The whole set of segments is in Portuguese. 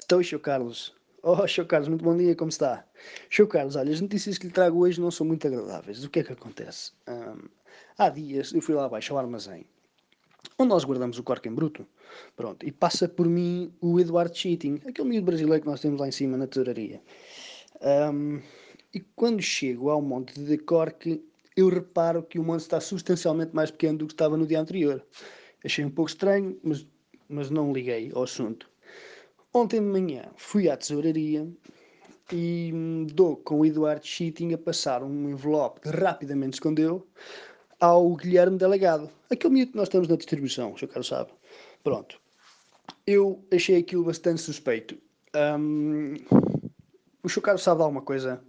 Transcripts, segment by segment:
Então, Sr. Carlos. Oh, Sr. Carlos, muito bom dia, como está? Sr. Carlos, olha, as notícias que lhe trago hoje não são muito agradáveis. O que é que acontece? Há dias eu fui lá abaixo ao armazém, onde nós guardamos o corque em bruto. Pronto, e passa por mim o Eduardo Cheating, aquele miúdo brasileiro que nós temos lá em cima na tesouraria. Ahm, e quando chego ao monte de corque, eu reparo que o monte está substancialmente mais pequeno do que estava no dia anterior. Achei um pouco estranho, mas não liguei ao assunto. Ontem de manhã fui à tesouraria e dou com o Eduardo Cheating a passar um envelope que rapidamente escondeu ao Guilherme Delegado. Aquele miúdo que nós temos na distribuição, o Sr. Carlos sabe. Pronto. Eu achei aquilo bastante suspeito. Hum, o Sr. Carlos sabe de alguma coisa?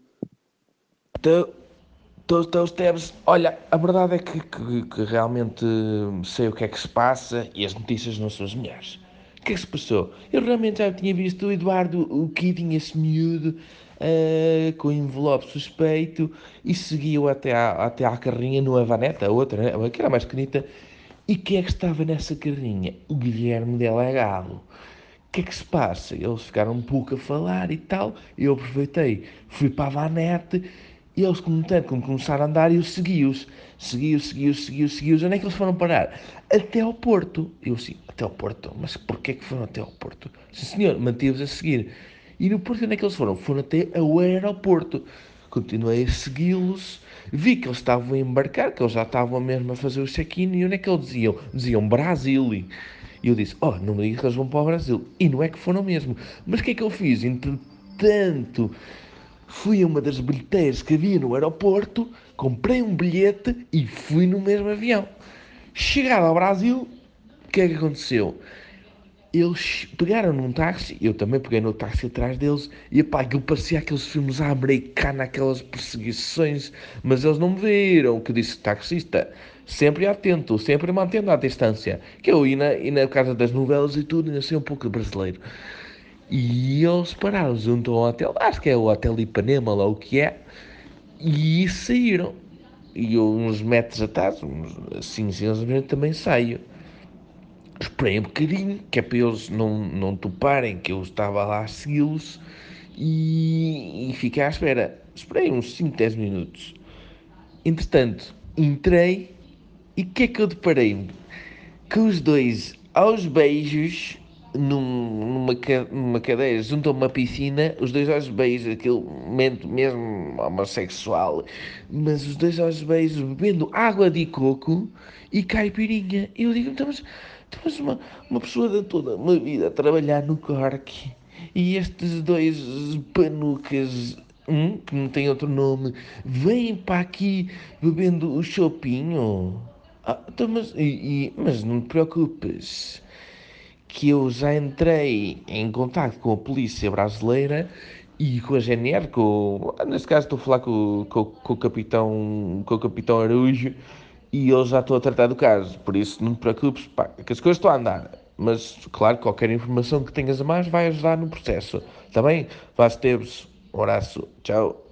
Então, Esteves, olha, a verdade é que realmente sei o que é que se passa e as notícias não são as melhores. O que é que se passou? Eu realmente já tinha visto o Eduardo, o Keating, esse miúdo, com o envelope suspeito, e seguiu até à carrinha no Avaneta, a outra, né? Que era mais pequenita. E quem é que estava nessa carrinha? O Guilherme Delegado. O que é que se passa? Eles ficaram um pouco a falar e tal. Eu aproveitei, fui para a vanete e eles, como começaram a andar, eu segui-os. Segui-os. Onde é que eles foram parar? Até ao Porto. Eu assim, até ao Porto? Mas porquê que foram até ao Porto? Sim, senhor, mantive-os a seguir. E no Porto, onde é que eles foram? Foram até ao aeroporto. Continuei a segui-los. Vi que eles estavam a embarcar, que eles já estavam mesmo a fazer o check-in. E onde é que eles diziam? Diziam Brasil. E eu disse, oh, não me digas que eles vão para o Brasil. E não é que foram mesmo. Mas o que é que eu fiz? Entretanto, fui a uma das bilheteiras que havia no aeroporto, comprei um bilhete e fui no mesmo avião. Chegado ao Brasil, o que é que aconteceu? Eles pegaram num táxi, eu também peguei no táxi atrás deles, e pá, aquilo parecia aqueles filmes à americana, aquelas perseguições, mas eles não me viram, o que disse o taxista, sempre atento, sempre mantendo a distância, que eu ia na casa das novelas e tudo, ainda sei um pouco de brasileiro. E eles pararam junto ao hotel, acho que é o Hotel Ipanema, lá o que é, e saíram. E eu, uns metros atrás, uns 5 segundos, também saio. Esperei um bocadinho, que é para eles não toparem que eu estava lá a segui-los e fiquei à espera. Esperei uns 5 10 minutos. Entretanto, entrei e o que é que eu deparei-me? Que os dois, aos beijos, numa cadeira junto a uma piscina, os dois aos beijos, aquele momento mesmo homossexual, mas os dois aos beijos bebendo água de coco e caipirinha. Eu digo, então, mas uma pessoa de toda uma vida a trabalhar no Cork e estes dois panucas, que não tem outro nome, vêm para aqui bebendo o chopinho. Então, mas não te preocupes, que eu já entrei em contato com a polícia brasileira e com a GNR, neste caso estou a falar com o capitão Araújo, e eles já estão a tratar do caso, por isso não te preocupes, pá, que as coisas estão a andar. Mas, claro, qualquer informação que tenhas a mais vai ajudar no processo. Está bem? Vá, Esteves. Um abraço. Tchau.